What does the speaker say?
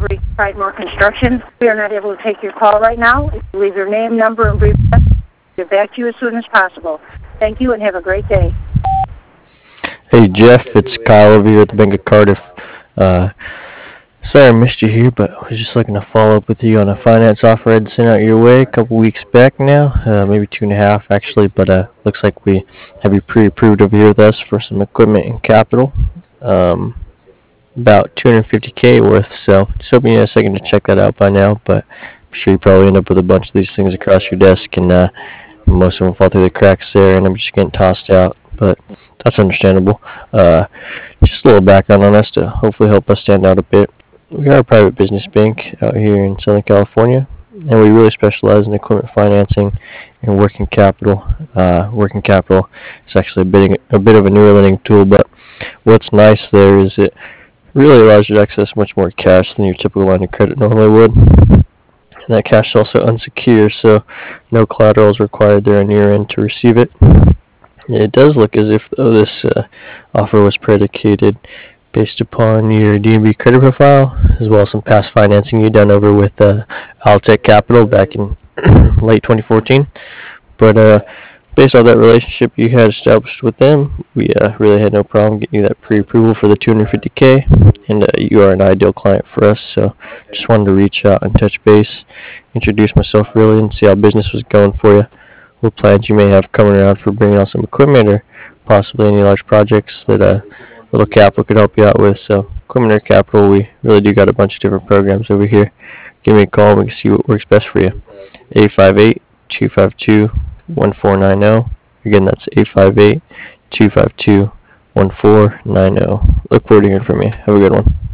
Pridemore Construction. We are not able to take your call right now. If you leave your name, number, and brief message, we'll get back to you as soon as possible. Thank you and have a great day. Hey Jeff, it's Kyle over here at the Bank of Cardiff. Uh, Sorry I missed you here, but I was just looking to follow up with you on a finance offer I'd sent out your way a couple weeks back now, maybe 2.5 actually, but looks like we have you pre-approved over here with us for some equipment and capital, um, about 250K worth, so just hoping you had a second to check that out by now, but I'm sure you probably end up with a bunch of these things across your desk, and most of them fall through the cracks there, and I'm just getting tossed out, but that's understandable. Just a little background on us to hopefully help us stand out a bit. We are a private business bank out here in Southern California, and we really specialize in equipment financing and working capital. Working capital is actually a bit of a newer lending tool, but what's nice there is it really allows you to access much more cash than your typical line of credit normally would. And that cash is also unsecured, so no collateral is required there on your end to receive it. It does look as if though this offer was predicated based upon your DNB credit profile, as well as some past financing you done over with Altec Capital back in late 2014. But based on that relationship you had established with them, we really had no problem getting you that pre-approval for the 250K, and you are an ideal client for us. So just wanted to reach out and touch base, introduce myself really, and see how business was going for you. What plans you may have coming around for bringing on some equipment, or possibly any large projects that little capital could help you out with. So equipment or capital, we really do got a bunch of different programs over here. Give me a call and we can see what works best for you. 858-252-1490. Again, that's 858-252-1490. Look forward to hearing from you. Have a good one.